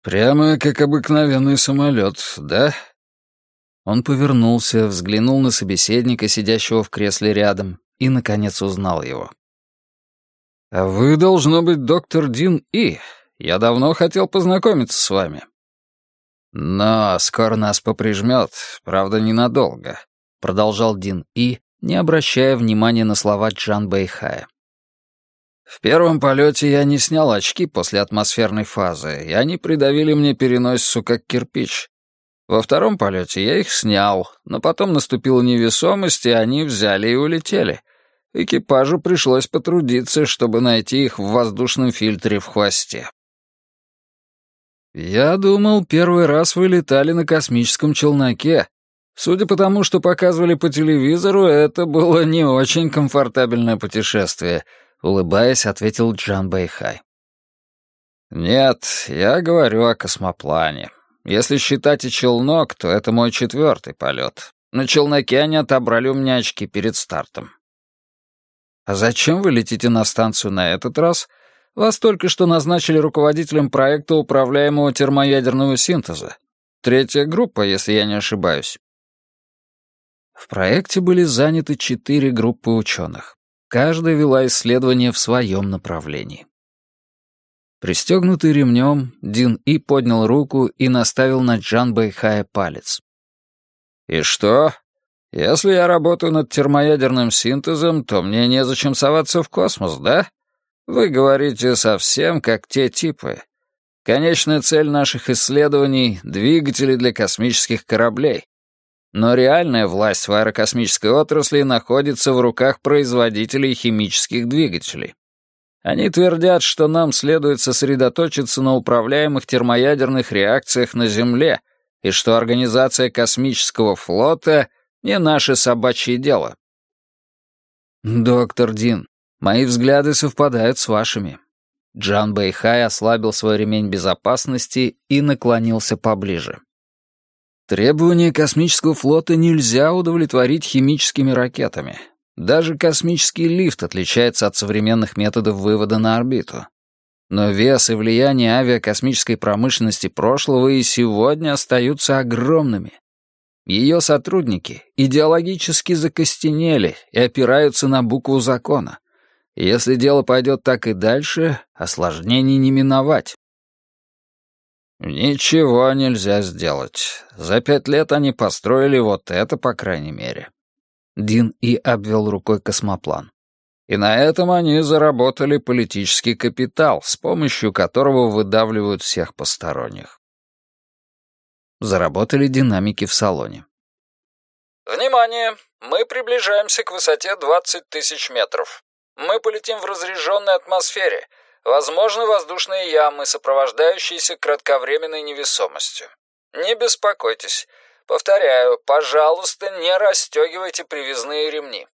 «Прямо как обыкновенный самолет, да?» Он повернулся, взглянул на собеседника, сидящего в кресле рядом, и, наконец, узнал его. «А вы, должно быть, доктор Дин И. Я давно хотел познакомиться с вами». «Но скоро нас поприжмет, правда, ненадолго», — продолжал Дин И, не обращая внимания на слова Джан Бэйхая. «В первом полете я не снял очки после атмосферной фазы, и они придавили мне переносицу как кирпич. Во втором полете я их снял, но потом наступила невесомость, и они взяли и улетели. Экипажу пришлось потрудиться, чтобы найти их в воздушном фильтре в хвосте». «Я думал, первый раз вы летали на космическом челноке. Судя по тому, что показывали по телевизору, это было не очень комфортабельное путешествие», — улыбаясь, ответил Джан Бэйхай. «Нет, я говорю о космоплане. Если считать и челнок, то это мой 4-й полет. На челноке они отобрали у меня очки перед стартом». «А зачем вы летите на станцию на этот раз? Вас только что назначили руководителем проекта управляемого термоядерного синтеза. 3-я группа, если я не ошибаюсь». В проекте были заняты 4 группы ученых. Каждая вела исследования в своем направлении. Пристегнутый ремнем, Дин И поднял руку и наставил на Джан Бэйхая палец. «И что? Если я работаю над термоядерным синтезом, то мне незачем соваться в космос, да? Вы говорите совсем как те типы. Конечная цель наших исследований — двигатели для космических кораблей. Но реальная власть в аэрокосмической отрасли находится в руках производителей химических двигателей. Они твердят, что нам следует сосредоточиться на управляемых термоядерных реакциях на Земле и что организация космического флота — не наше собачье дело». «Доктор Дин, мои взгляды совпадают с вашими». Джан Бэйхай ослабил свой ремень безопасности и наклонился поближе. «Требования космического флота нельзя удовлетворить химическими ракетами. Даже космический лифт отличается от современных методов вывода на орбиту. Но вес и влияние авиакосмической промышленности прошлого и сегодня остаются огромными. Ее сотрудники идеологически закостенели и опираются на букву закона. Если дело пойдет так и дальше, осложнений не миновать». «Ничего нельзя сделать. За 5 лет они построили вот это, по крайней мере». Дин И обвел рукой космоплан. «И на этом они заработали политический капитал, с помощью которого выдавливают всех посторонних». Заработали динамики в салоне. «Внимание! Мы приближаемся к высоте 20 тысяч метров. Мы полетим в разряженной атмосфере. Возможны воздушные ямы, сопровождающиеся кратковременной невесомостью. Не беспокойтесь. Повторяю, пожалуйста, не расстегивайте привязные ремни».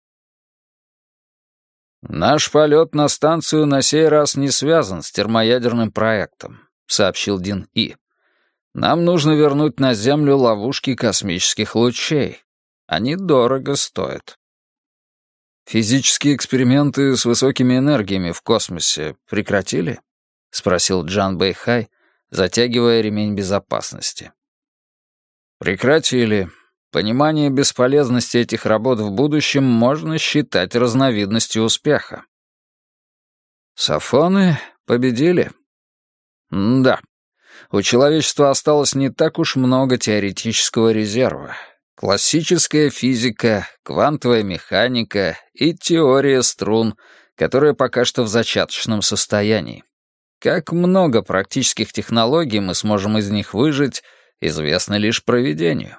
«Наш полет на станцию на сей раз не связан с термоядерным проектом», — сообщил Дин И. «Нам нужно вернуть на Землю ловушки космических лучей. Они дорого стоят». «Физические эксперименты с высокими энергиями в космосе прекратили?» — спросил Джан Бэйхай, затягивая ремень безопасности. «Прекратили. Понимание бесполезности этих работ в будущем можно считать разновидностью успеха». «Сафоны победили?» «Да. У человечества осталось не так уж много теоретического резерва. Классическая физика, квантовая механика и теория струн, которая пока что в зачаточном состоянии. Как много практических технологий мы сможем из них выжать, известно лишь провидению».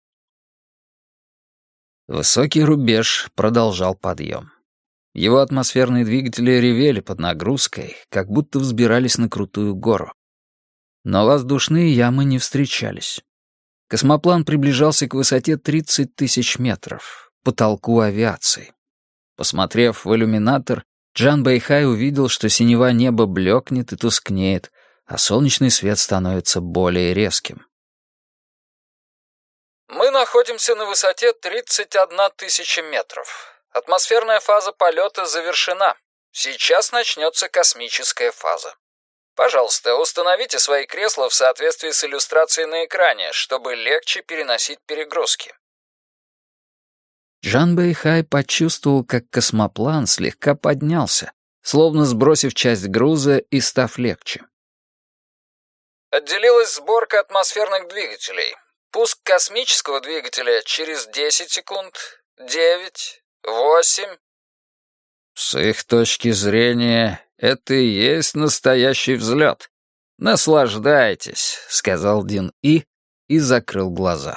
Высокий рубеж продолжал подъем. Его атмосферные двигатели ревели под нагрузкой, как будто взбирались на крутую гору. Но воздушные ямы не встречались. Космоплан приближался к высоте 30 тысяч метров, потолку авиации. Посмотрев в иллюминатор, Джан Бэйхай увидел, что синева неба блекнет и тускнеет, а солнечный свет становится более резким. «Мы находимся на высоте 31 тысяча метров. Атмосферная фаза полета завершена. Сейчас начнется космическая фаза». Пожалуйста, установите свои кресла в соответствии с иллюстрацией на экране, чтобы легче переносить перегрузки». Джан Бэйхай почувствовал, как космоплан слегка поднялся, словно сбросив часть груза и став легче. «Отделилась сборка атмосферных двигателей. Пуск космического двигателя через 10 секунд, 9, 8. «С их точки зрения, это и есть настоящий взлет. Наслаждайтесь», — сказал Дин И и закрыл глаза.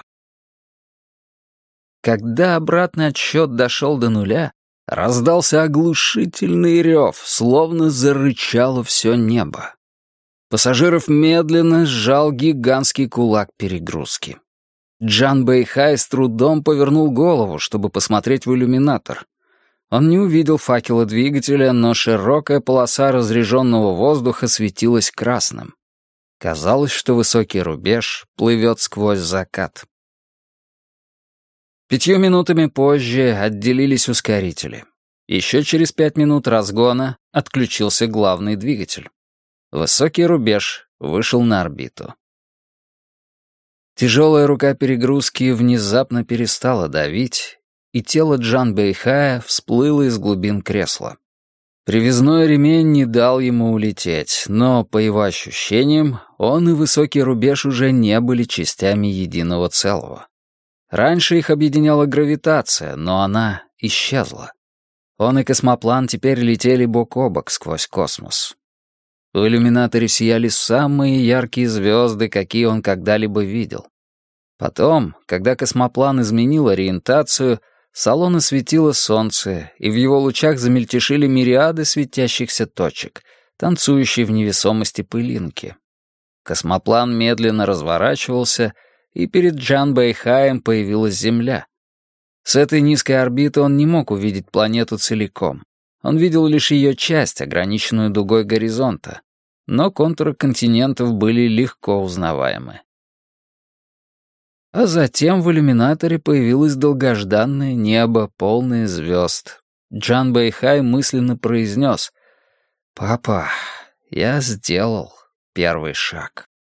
Когда обратный отсчет дошел до нуля, раздался оглушительный рев, словно зарычало все небо. Пассажиров медленно сжал гигантский кулак перегрузки. Джан Бэйхай с трудом повернул голову, чтобы посмотреть в иллюминатор. Он не увидел факела двигателя, но широкая полоса разреженного воздуха светилась красным. Казалось, что высокий рубеж плывет сквозь закат. 5 минутами позже отделились ускорители. Еще через 5 минут разгона отключился главный двигатель. Высокий рубеж вышел на орбиту. Тяжелая рука перегрузки внезапно перестала давить, и тело Джан Бэйхая всплыло из глубин кресла. Привязной ремень не дал ему улететь, но, по его ощущениям, он и высокий рубеж уже не были частями единого целого. Раньше их объединяла гравитация, но она исчезла. Он и космоплан теперь летели бок о бок сквозь космос. В иллюминаторе сияли самые яркие звезды, какие он когда-либо видел. Потом, когда космоплан изменил ориентацию, салон осветило солнце, и в его лучах замельтешили мириады светящихся точек, танцующие в невесомости пылинки. Космоплан медленно разворачивался, и перед Джан Бэйхаем появилась Земля. С этой низкой орбиты он не мог увидеть планету целиком. Он видел лишь ее часть, ограниченную дугой горизонта, но контуры континентов были легко узнаваемы. А затем в иллюминаторе появилось долгожданное небо, полное звезд. Джан Бэйхай мысленно произнес: «Папа, я сделал первый шаг».